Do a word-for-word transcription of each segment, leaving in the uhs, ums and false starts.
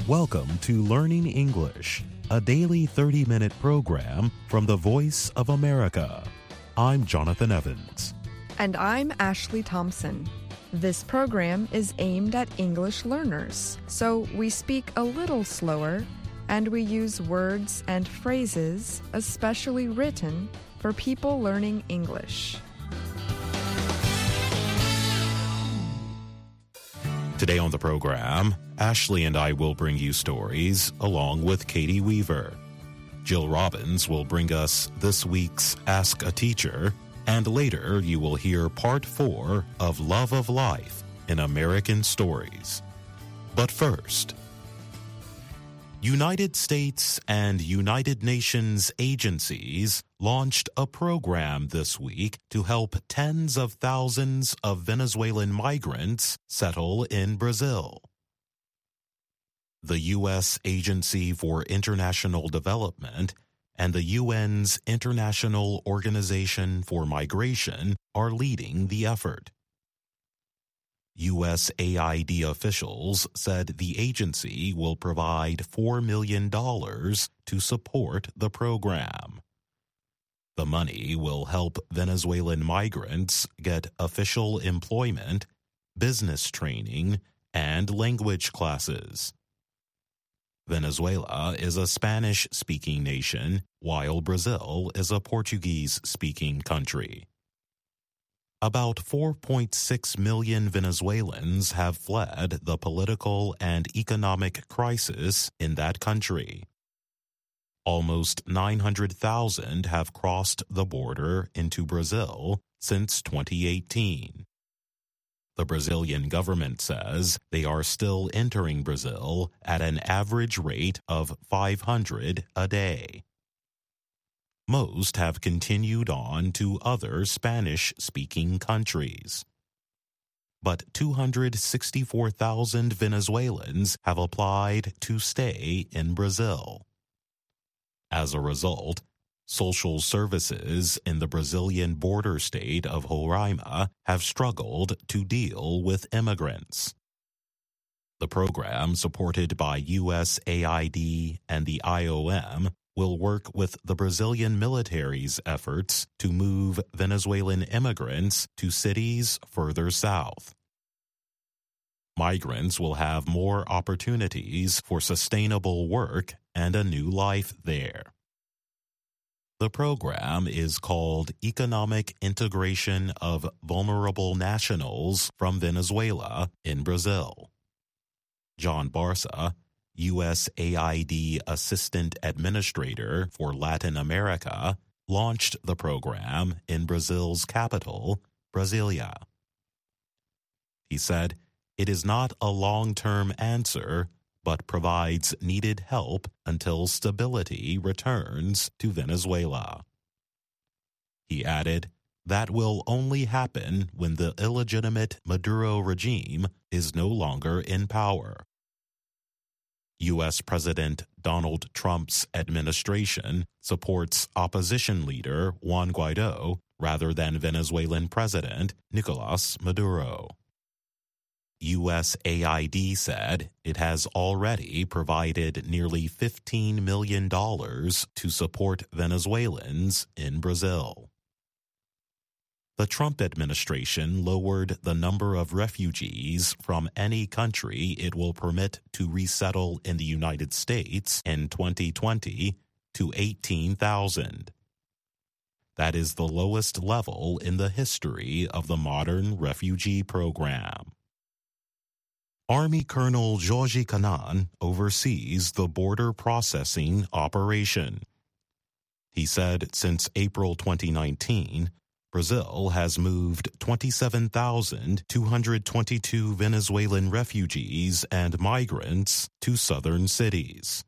Welcome to Learning English, a daily thirty-minute program from the Voice of America. I'm Jonathan Evans. And I'm Ashley Thompson. This program is aimed at English learners, so we speak a little slower and we use words and phrases especially written for people learning English. Today on the program, Ashley and I will bring you stories along with Katie Weaver. Jill Robbins will bring us this week's Ask a Teacher, and later you will hear part four of Love of Life in American Stories. But first, United States and United Nations agencies launched a program this week to help tens of thousands of Venezuelan migrants settle in Brazil. The U S Agency for International Development and the U N's International Organization for Migration are leading the effort. U S A I D officials said the agency will provide four million dollars to support the program. The money will help Venezuelan migrants get official employment, business training, and language classes. Venezuela is a Spanish-speaking nation, while Brazil is a Portuguese-speaking country. About four point six million Venezuelans have fled the political and economic crisis in that country. Almost nine hundred thousand have crossed the border into Brazil since twenty eighteen. The Brazilian government says they are still entering Brazil at an average rate of five hundred a day. Most have continued on to other Spanish-speaking countries. But two hundred sixty-four thousand Venezuelans have applied to stay in Brazil. As a result, social services in the Brazilian border state of Roraima have struggled to deal with immigrants. The program, supported by U S A I D and the I O M, will work with the Brazilian military's efforts to move Venezuelan immigrants to cities further south. Migrants will have more opportunities for sustainable work and a new life there. The program is called Economic Integration of Vulnerable Nationals from Venezuela in Brazil. John Barca, U S A I D Assistant Administrator for Latin America, launched the program in Brazil's capital, Brasilia. He said, "It is not a long-term answer, but provides needed help until stability returns to Venezuela." He added, "That will only happen when the illegitimate Maduro regime is no longer in power." U S President Donald Trump's administration supports opposition leader Juan Guaido rather than Venezuelan President Nicolas Maduro. U S A I D said it has already provided nearly fifteen million dollars to support Venezuelans in Brazil. The Trump administration lowered the number of refugees from any country it will permit to resettle in the United States in twenty twenty to eighteen thousand. That is the lowest level in the history of the modern refugee program. Army Colonel Jorge Canan oversees the border processing operation. He said since April twenty nineteen, Brazil has moved twenty-seven thousand two hundred twenty-two Venezuelan refugees and migrants to southern cities.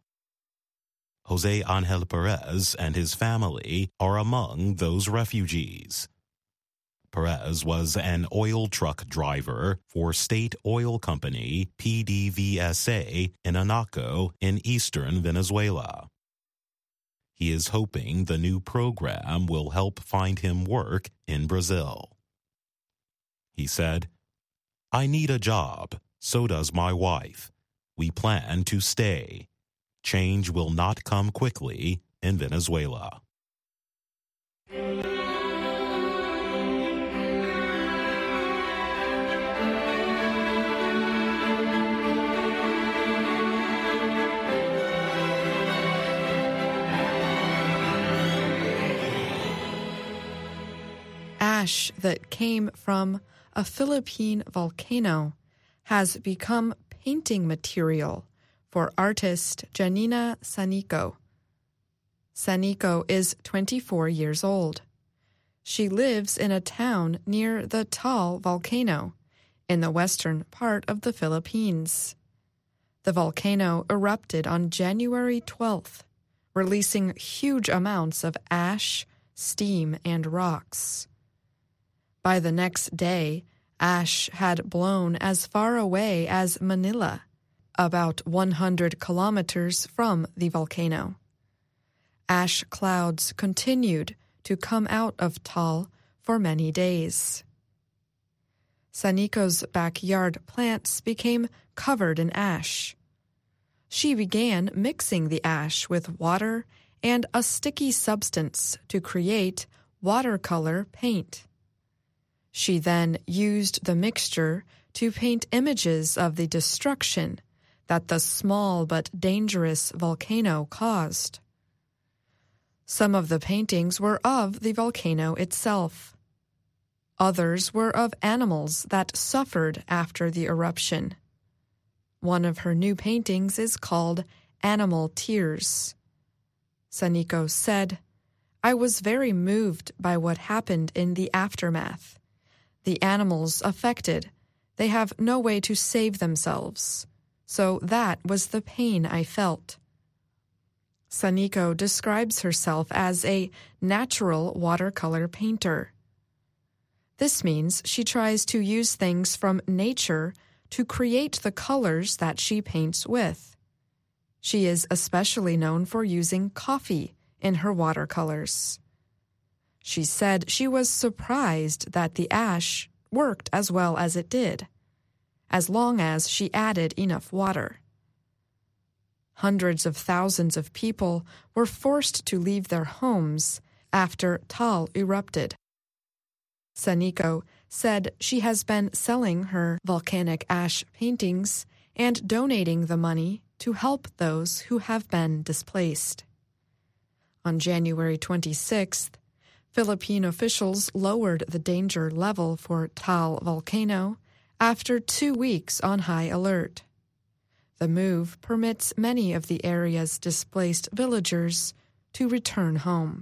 Jose Angel Perez and his family are among those refugees. Perez was an oil truck driver for state oil company P D V S A in Anaco in eastern Venezuela. He is hoping the new program will help find him work in Brazil. He said, "I need a job, so does my wife. We plan to stay. Change will not come quickly in Venezuela. Ash that came from a Philippine volcano has become painting material for artist Janina Sanico. Sanico is twenty-four years old. She lives in a town near the Taal volcano in the western part of the Philippines. The volcano erupted on January twelfth, releasing huge amounts of ash, steam, and rocks. By the next day, ash had blown as far away as Manila, about one hundred kilometers from the volcano. Ash clouds continued to come out of Taal for many days. Sanico's backyard plants became covered in ash. She began mixing the ash with water and a sticky substance to create watercolor paint. She then used the mixture to paint images of the destruction that the small but dangerous volcano caused. Some of the paintings were of the volcano itself. Others were of animals that suffered after the eruption. One of her new paintings is called Animal Tears. Sanico said, "I was very moved by what happened in the aftermath. The animals affected, they have no way to save themselves. So that was the pain I felt." Sanico describes herself as a natural watercolor painter. This means she tries to use things from nature to create the colors that she paints with. She is especially known for using coffee in her watercolors. She said she was surprised that the ash worked as well as it did, as long as she added enough water. Hundreds of thousands of people were forced to leave their homes after Taal erupted. Sanico said she has been selling her volcanic ash paintings and donating the money to help those who have been displaced. On January twenty-sixth, Philippine officials lowered the danger level for Taal volcano after two weeks on high alert. The move permits many of the area's displaced villagers to return home.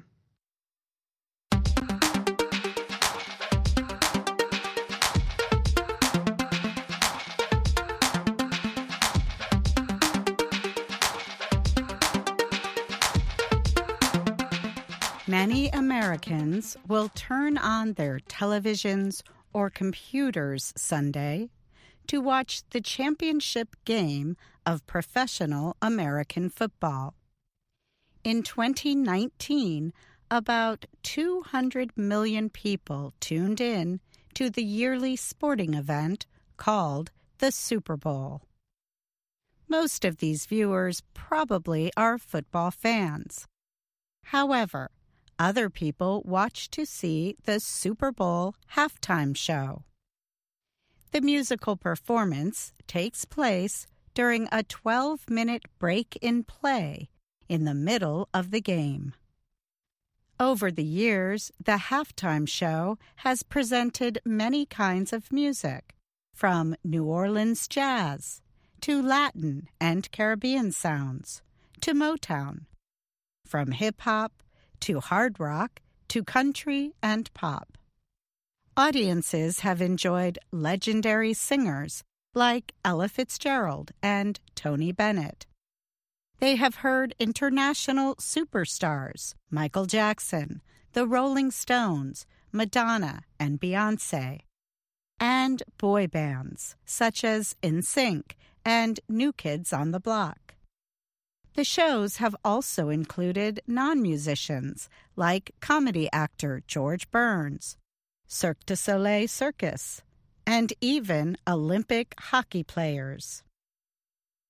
Many Americans will turn on their televisions or computers Sunday to watch the championship game of professional American football. In twenty nineteen, about two hundred million people tuned in to the yearly sporting event called the Super Bowl. Most of these viewers probably are football fans. However, other people watch to see the Super Bowl halftime show. The musical performance takes place during a twelve-minute break in play in the middle of the game. Over the years, the halftime show has presented many kinds of music, from New Orleans jazz to Latin and Caribbean sounds to Motown, from hip-hop to hard rock to country and pop. Audiences have enjoyed legendary singers like Ella Fitzgerald and Tony Bennett. They have heard international superstars Michael Jackson, the Rolling Stones, Madonna, and Beyoncé, and boy bands such as N Sync and New Kids on the Block. The shows have also included non-musicians like comedy actor George Burns, Cirque du Soleil Circus, and even Olympic hockey players.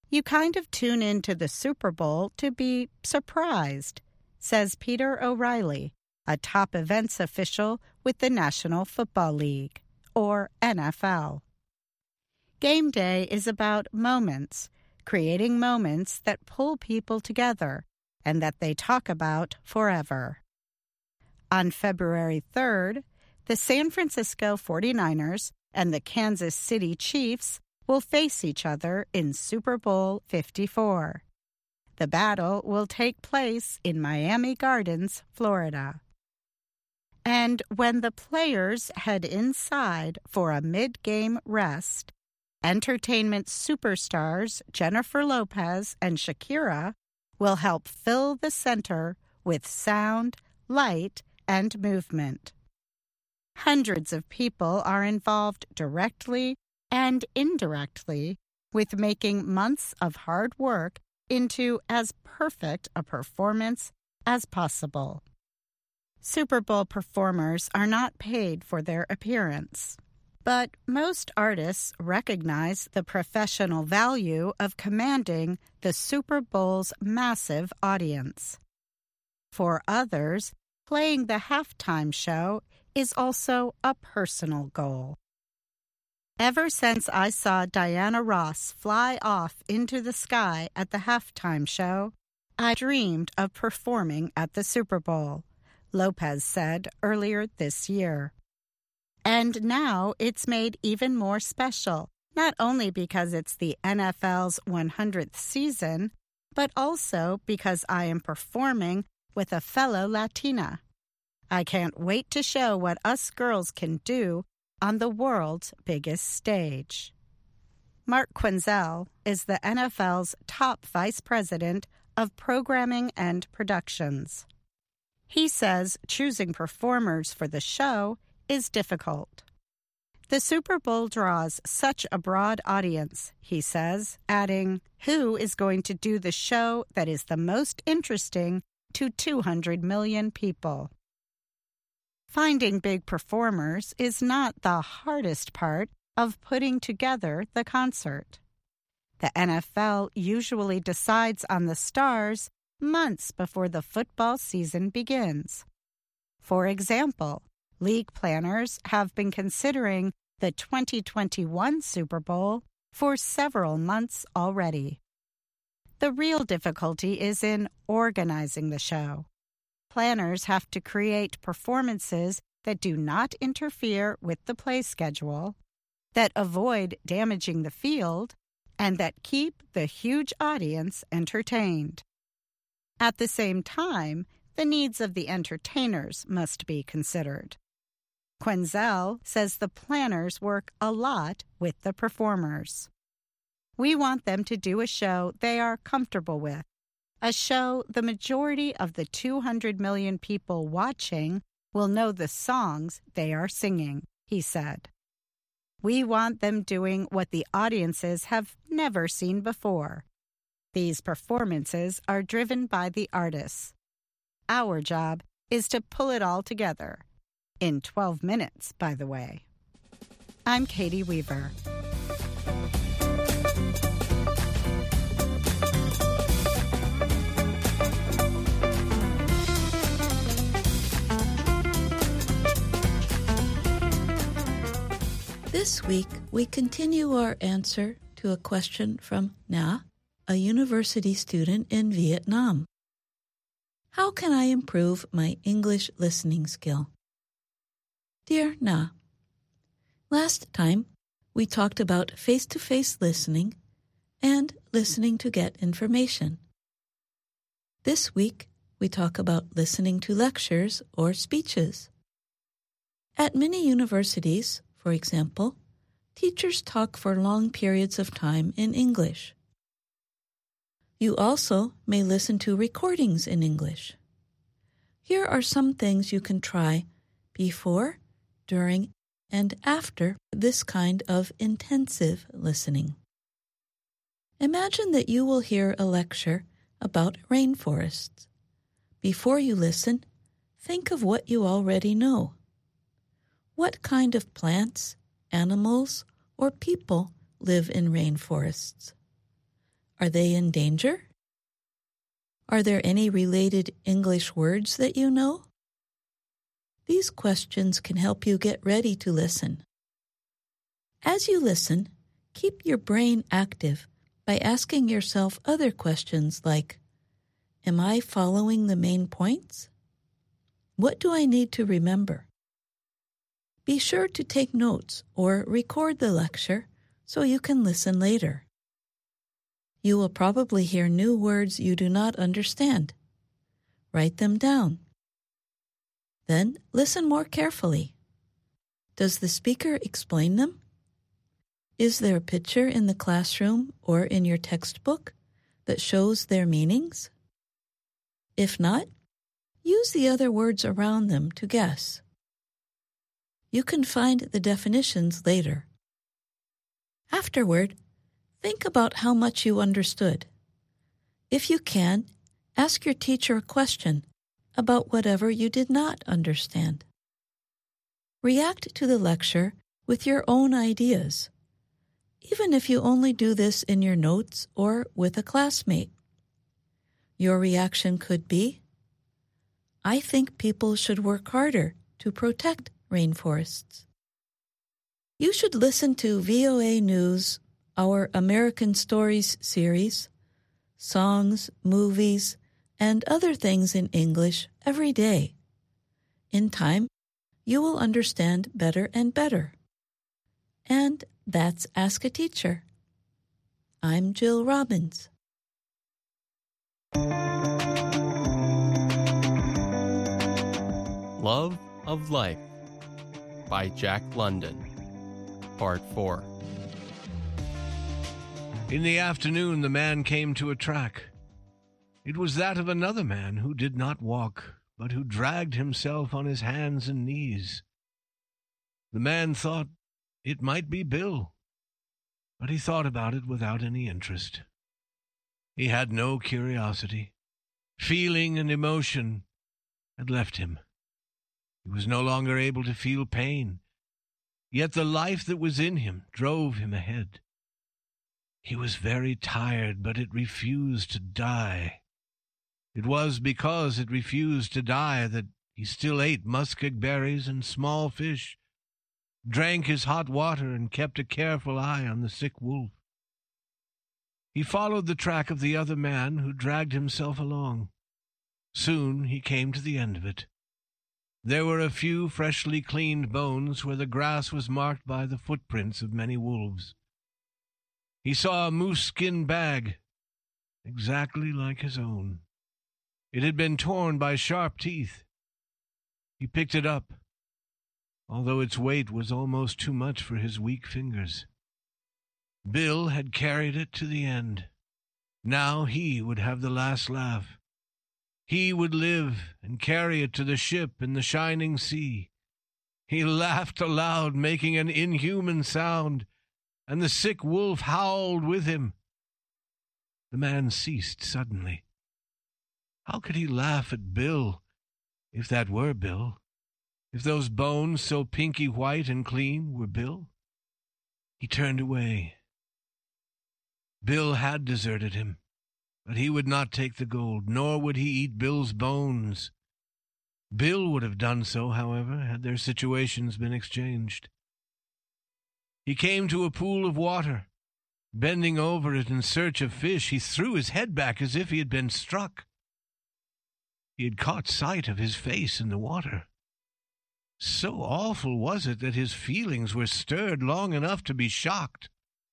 You kind of tune into the Super Bowl to be surprised, says Peter O'Reilly, a top events official with the National Football League, or N F L. Game day is about moments, creating moments that pull people together and that they talk about forever. On February third, the San Francisco forty-niners and the Kansas City Chiefs will face each other in Super Bowl fifty-four. The battle will take place in Miami Gardens, Florida. And when the players head inside for a mid-game rest, entertainment superstars Jennifer Lopez and Shakira will help fill the center with sound, light, and movement. Hundreds of people are involved directly and indirectly with making months of hard work into as perfect a performance as possible. Super Bowl performers are not paid for their appearance, but most artists recognize the professional value of commanding the Super Bowl's massive audience. For others, playing the halftime show is also a personal goal. Ever since I saw Diana Ross fly off into the sky at the halftime show, I dreamed of performing at the Super Bowl, Lopez said earlier this year. And now it's made even more special, not only because it's the N F L's one hundredth season, but also because I am performing with a fellow Latina. I can't wait to show what us girls can do on the world's biggest stage. Mark Quenzel is the N F L's top vice president of programming and productions. He says choosing performers for the show is difficult. The Super Bowl draws such a broad audience, he says, adding, who is going to do the show that is the most interesting to two hundred million people? Finding big performers is not the hardest part of putting together the concert. The N F L usually decides on the stars months before the football season begins. For example, league planners have been considering the twenty twenty-one Super Bowl for several months already. The real difficulty is in organizing the show. Planners have to create performances that do not interfere with the play schedule, that avoid damaging the field, and that keep the huge audience entertained. At the same time, the needs of the entertainers must be considered. Quenzel says the planners work a lot with the performers. We want them to do a show they are comfortable with, a show the majority of the two hundred million people watching will know the songs they are singing, he said. We want them doing what the audiences have never seen before. These performances are driven by the artists. Our job is to pull it all together. In twelve minutes, by the way. I'm Katie Weaver. This week, we continue our answer to a question from Na, a university student in Vietnam. How can I improve my English listening skill? Dear Na, last time we talked about face-to-face listening and listening to get information. This week, we talk about listening to lectures or speeches. At many universities, for example, teachers talk for long periods of time in English. You also may listen to recordings in English. Here are some things you can try before, during, and after this kind of intensive listening. Imagine that you will hear a lecture about rainforests. Before you listen, think of what you already know. What kind of plants, animals, or people live in rainforests? Are they in danger? Are there any related English words that you know? These questions can help you get ready to listen. As you listen, keep your brain active by asking yourself other questions like, am I following the main points? What do I need to remember? Be sure to take notes or record the lecture so you can listen later. You will probably hear new words you do not understand. Write them down. Then listen more carefully. Does the speaker explain them? Is there a picture in the classroom or in your textbook that shows their meanings? If not, use the other words around them to guess. You can find the definitions later. Afterward, think about how much you understood. If you can, ask your teacher a question about whatever you did not understand. React to the lecture with your own ideas, even if you only do this in your notes or with a classmate. Your reaction could be, I think people should work harder to protect rainforests. You should listen to V O A News, our American Stories series, songs, movies, and other things in English every day. In time, you will understand better and better. And that's Ask a Teacher. I'm Jill Robbins. Love of Life by Jack London, Part four. In the afternoon, the man came to a track. It was that of another man who did not walk, but who dragged himself on his hands and knees. The man thought it might be Bill, but he thought about it without any interest. He had no curiosity. Feeling and emotion had left him. He was no longer able to feel pain, yet the life that was in him drove him ahead. He was very tired, but it refused to die. It was because it refused to die that he still ate muskeg berries and small fish, drank his hot water, and kept a careful eye on the sick wolf. He followed the track of the other man who dragged himself along. Soon he came to the end of it. There were a few freshly cleaned bones where the grass was marked by the footprints of many wolves. He saw a moose skin bag, exactly like his own. It had been torn by sharp teeth. He picked it up, although its weight was almost too much for his weak fingers. Bill had carried it to the end. Now he would have the last laugh. He would live and carry it to the ship in the shining sea. He laughed aloud, making an inhuman sound, and the sick wolf howled with him. The man ceased suddenly. How could he laugh at Bill, if that were Bill? If those bones, so pinky white and clean, were Bill? He turned away. Bill had deserted him, but he would not take the gold, nor would he eat Bill's bones. Bill would have done so, however, had their situations been exchanged. He came to a pool of water. Bending over it in search of fish, he threw his head back as if he had been struck. He had caught sight of his face in the water. So awful was it that his feelings were stirred long enough to be shocked.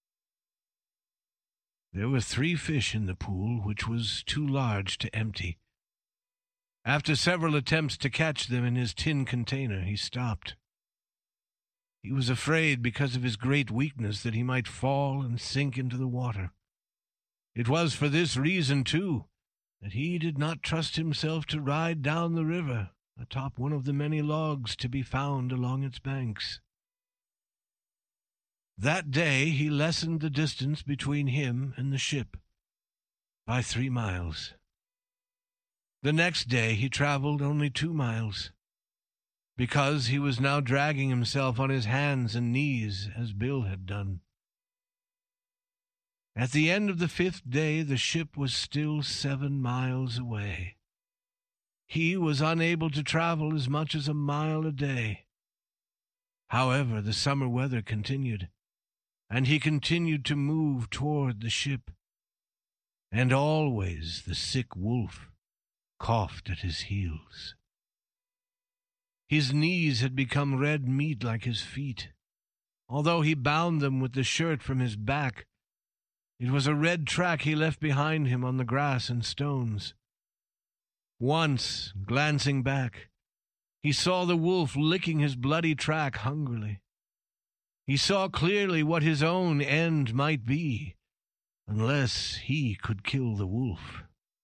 There were three fish in the pool, which was too large to empty. After several attempts to catch them in his tin container, he stopped. He was afraid, because of his great weakness, that he might fall and sink into the water. It was for this reason, too, that he did not trust himself to ride down the river atop one of the many logs to be found along its banks. That day he lessened the distance between him and the ship by three miles. The next day he traveled only two miles, because he was now dragging himself on his hands and knees as Bill had done. At the end of the fifth day, the ship was still seven miles away. He was unable to travel as much as a mile a day. However, the summer weather continued, and he continued to move toward the ship. And always the sick wolf coughed at his heels. His knees had become red meat like his feet. Although he bound them with the shirt from his back, it was a red track he left behind him on the grass and stones. Once, glancing back, he saw the wolf licking his bloody track hungrily. He saw clearly what his own end might be, unless he could kill the wolf.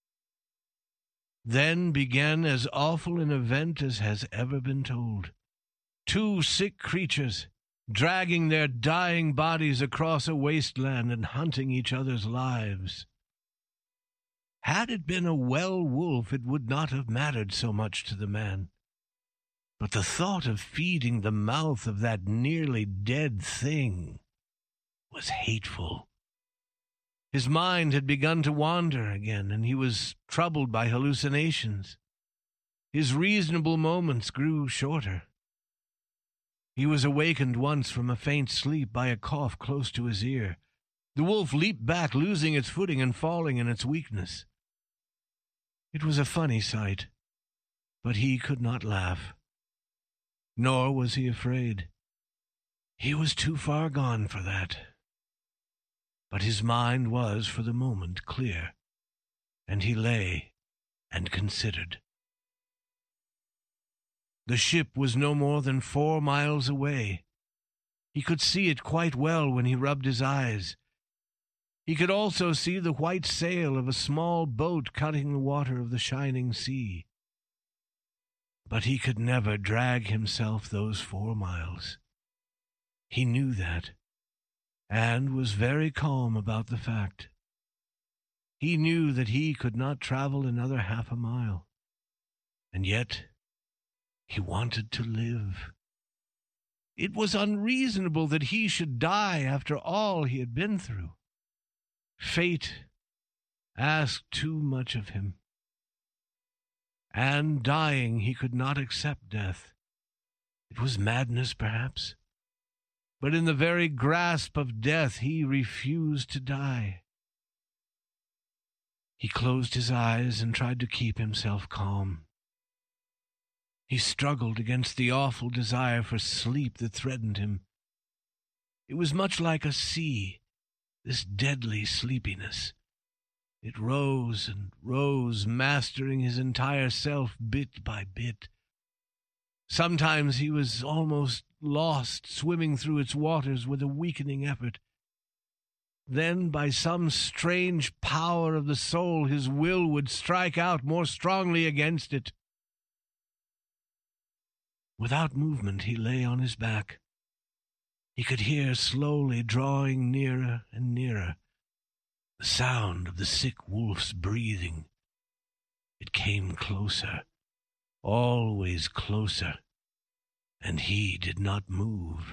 Then began as awful an event as has ever been told. Two sick creatures, dragging their dying bodies across a wasteland and hunting each other's lives. Had it been a well wolf, it would not have mattered so much to the man. But the thought of feeding the mouth of that nearly dead thing was hateful. His mind had begun to wander again, and he was troubled by hallucinations. His reasonable moments grew shorter. He was awakened once from a faint sleep by a cough close to his ear. The wolf leaped back, losing its footing and falling in its weakness. It was a funny sight, but he could not laugh. Nor was he afraid. He was too far gone for that. But his mind was, for the moment, clear, and he lay and considered. The ship was no more than four miles away. He could see it quite well when he rubbed his eyes. He could also see the white sail of a small boat cutting the water of the shining sea. But he could never drag himself those four miles. He knew that, and was very calm about the fact. He knew that he could not travel another half a mile, and yet he wanted to live. It was unreasonable that he should die after all he had been through. Fate asked too much of him. And dying, he could not accept death. It was madness, perhaps. But in the very grasp of death, he refused to die. He closed his eyes and tried to keep himself calm. He struggled against the awful desire for sleep that threatened him. It was much like a sea, this deadly sleepiness. It rose and rose, mastering his entire self bit by bit. Sometimes he was almost lost, swimming through its waters with a weakening effort. Then, by some strange power of the soul, his will would strike out more strongly against it. Without movement, he lay on his back. He could hear slowly drawing nearer and nearer the sound of the sick wolf's breathing. It came closer, always closer, and he did not move.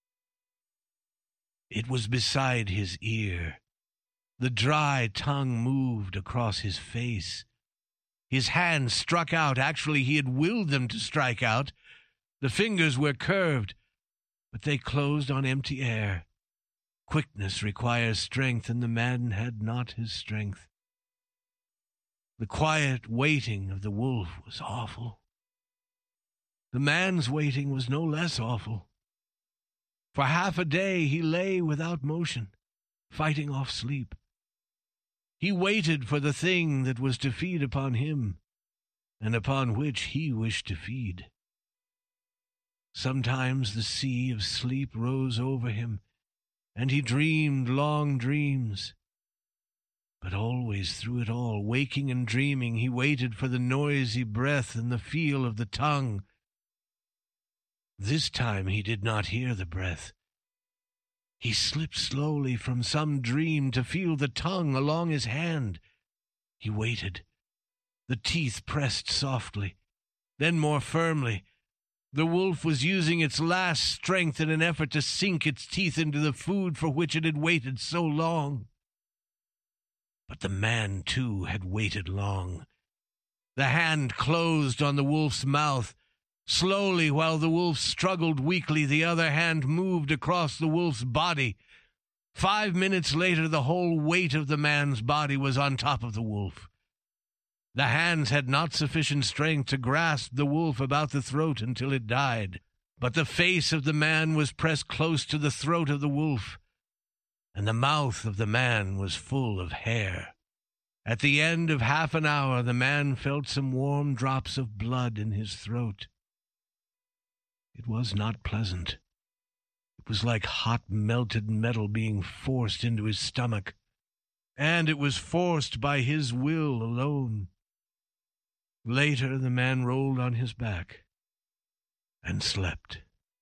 It was beside his ear. The dry tongue moved across his face. His hands struck out. Actually, he had willed them to strike out. The fingers were curved, but they closed on empty air. Quickness requires strength, and the man had not his strength. The quiet waiting of the wolf was awful. The man's waiting was no less awful. For half a day he lay without motion, fighting off sleep. He waited for the thing that was to feed upon him, and upon which he wished to feed. Sometimes the sea of sleep rose over him, and he dreamed long dreams. But always through it all, waking and dreaming, he waited for the noisy breath and the feel of the tongue. This time he did not hear the breath. He slipped slowly from some dream to feel the tongue along his hand. He waited. The teeth pressed softly, then more firmly. The wolf was using its last strength in an effort to sink its teeth into the food for which it had waited so long. the man, too, had waited long. The hand closed on the wolf's mouth. Slowly, while the wolf struggled weakly, the other hand moved across the wolf's body. Five minutes later, the whole weight of the man's body was on top of the wolf. The hands had not sufficient strength to grasp the wolf about the throat until it died, but the face of the man was pressed close to the throat of the wolf, and the mouth of the man was full of hair. At the end of half an hour, the man felt some warm drops of blood in his throat. It was not pleasant. It was like hot melted metal being forced into his stomach, and it was forced by his will alone. Later, the man rolled on his back and slept.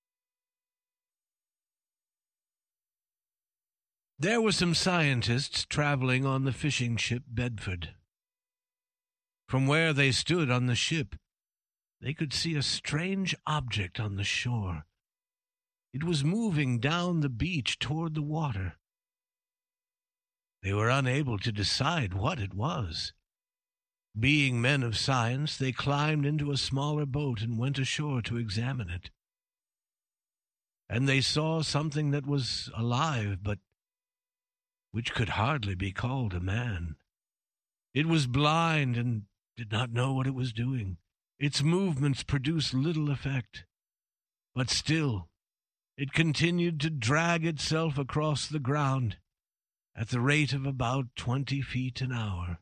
There were some scientists traveling on the fishing ship Bedford. From where they stood on the ship, they could see a strange object on the shore. It was moving down the beach toward the water. They were unable to decide what it was. Being men of science, they climbed into a smaller boat and went ashore to examine it. And they saw something that was alive, but which could hardly be called a man. It was blind and did not know what it was doing. Its movements produced little effect, but still it continued to drag itself across the ground at the rate of about twenty feet an hour.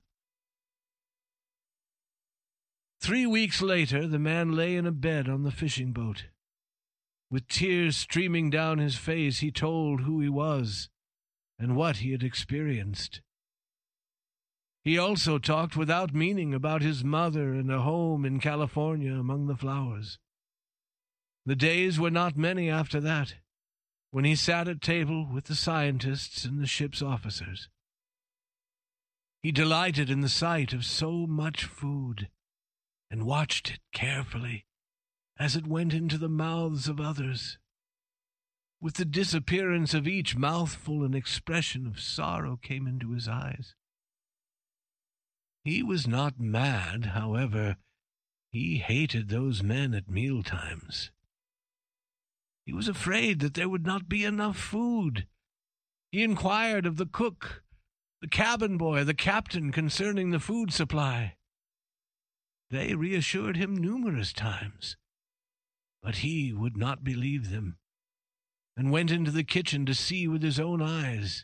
Three weeks later, the man lay in a bed on the fishing boat. With tears streaming down his face, he told who he was and what he had experienced. He also talked without meaning about his mother and a home in California among the flowers. The days were not many after that, when he sat at table with the scientists and the ship's officers. He delighted in the sight of so much food and watched it carefully as it went into the mouths of others. With the disappearance of each mouthful, an expression of sorrow came into his eyes. He was not mad, however. He hated those men at mealtimes. He was afraid that there would not be enough food. He inquired of the cook, the cabin boy, the captain concerning the food supply. They reassured him numerous times, but he would not believe them, and went into the kitchen to see with his own eyes.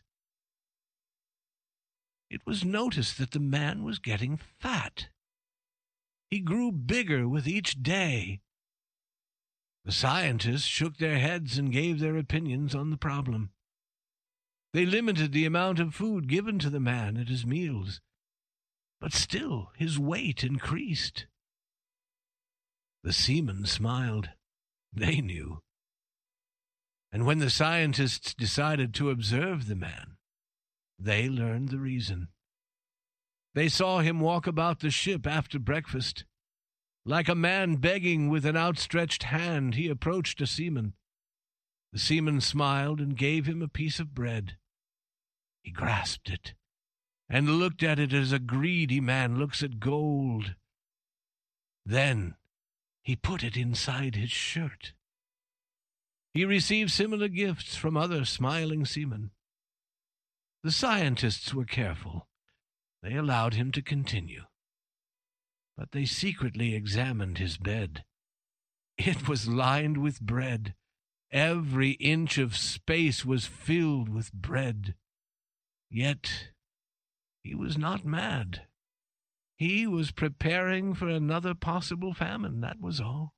It was noticed that the man was getting fat. He grew bigger with each day. The scientists shook their heads and gave their opinions on the problem. They limited the amount of food given to the man at his meals, but still his weight increased. The seamen smiled. They knew. And when the scientists decided to observe the man, they learned the reason. They saw him walk about the ship after breakfast. Like a man begging with an outstretched hand, he approached a seaman. The seaman smiled and gave him a piece of bread. He grasped it and looked at it as a greedy man looks at gold. Then he put it inside his shirt. He received similar gifts from other smiling seamen. The scientists were careful. They allowed him to continue. But they secretly examined his bed. It was lined with bread. Every inch of space was filled with bread. Yet he was not mad. He was preparing for another possible famine, that was all.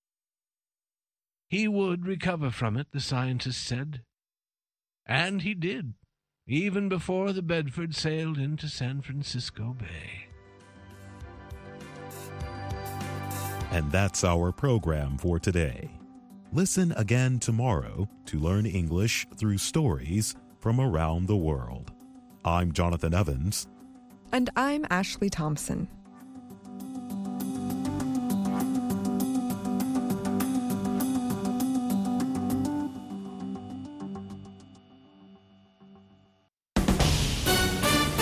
He would recover from it, the scientists said. And he did, even before the Bedford sailed into San Francisco Bay. And that's our program for today. Listen again tomorrow to learn English through stories from around the world. I'm Jonathan Evans. And I'm Ashley Thompson.